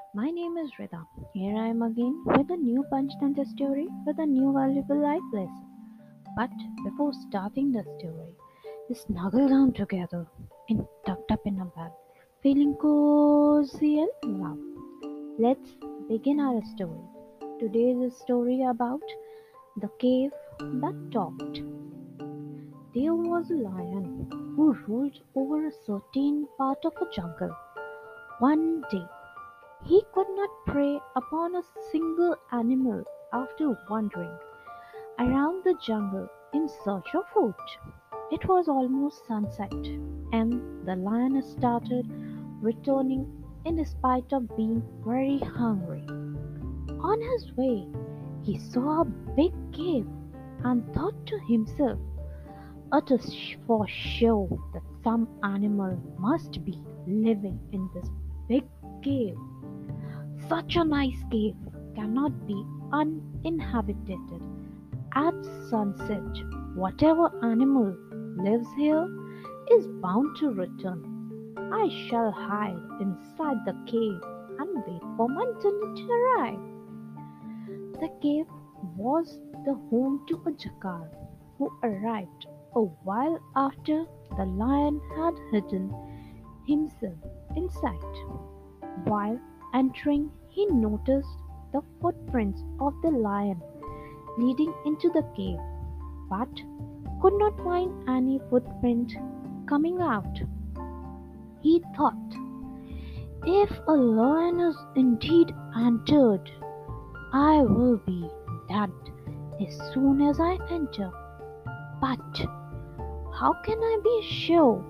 My name is Rida. Here I am again with a new Panchtantra story with a new valuable life lesson. But before starting the story, snuggle down together and tucked up in a bed, feeling cozy and warm. Let's begin our story. Today is a story about the cave that talked. There was a lion who ruled over a certain part of a jungle. One day, he could not prey upon a single animal after wandering around the jungle in search of food. It was almost sunset, and the lion started returning in spite of being very hungry. On his way, he saw a big cave and thought to himself, it is for sure that some animal must be living in this big cave. Such a nice cave cannot be uninhabited. At sunset, whatever animal lives here is bound to return. I shall hide inside the cave and wait for my dinner to arrive. The cave was the home to a jackal who arrived a while after the lion had hidden himself inside. While entering, he noticed the footprints of the lion leading into the cave, but could not find any footprint coming out. He thought, if a lion is indeed entered, I will be dead as soon as I enter. But how can I be sure?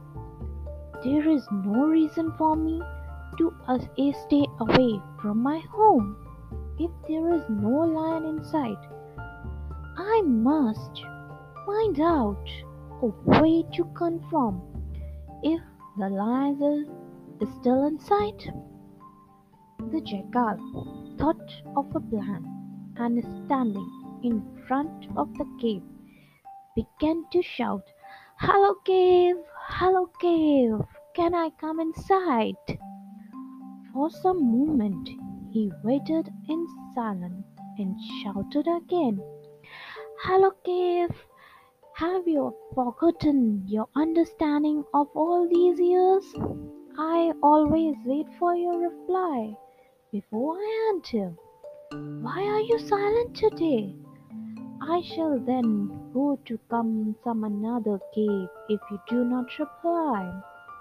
There is no reason for me to stay away from my home. If there is no lion inside, I must find out a way to confirm if the lion is still inside. The jackal thought of a plan and standing in front of the cave began to shout, "Hello cave! Hello cave! Can I come inside?" For some moment he waited in silence and shouted again, "Hello cave! Have you forgotten your understanding of all these years? I always wait for your reply before I enter. Why are you silent today? I shall then go to some another cave if you do not reply."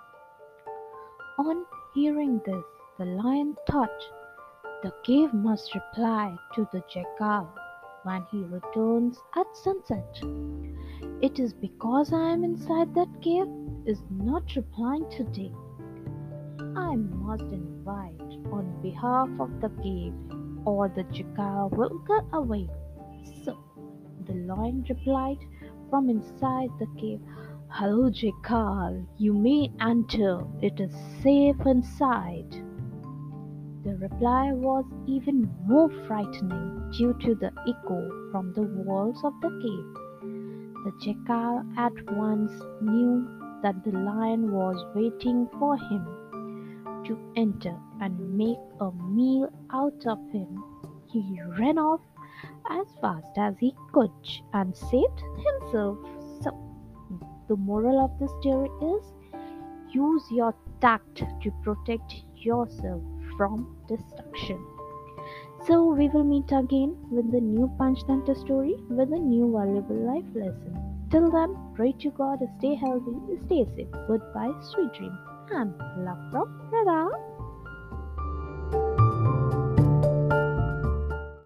On hearing this, the lion thought, the cave must reply to the jackal when he returns at sunset. It is because I am inside that cave is not replying today. I must invite on behalf of the cave, or the jackal will go away. So the lion replied from inside the cave, "Hello, jackal, you may enter. It is safe inside." The reply was even more frightening due to the echo from the walls of the cave. The jackal at once knew that the lion was waiting for him to enter and make a meal out of him. He ran off as fast as he could and saved himself. So, the moral of the story is, use your tact to protect yourself from destruction. So, we will meet again with the new Panchtantra story with a new valuable life lesson. Till then, pray to God, stay healthy, stay safe. Goodbye, sweet dreams, and love from Radha.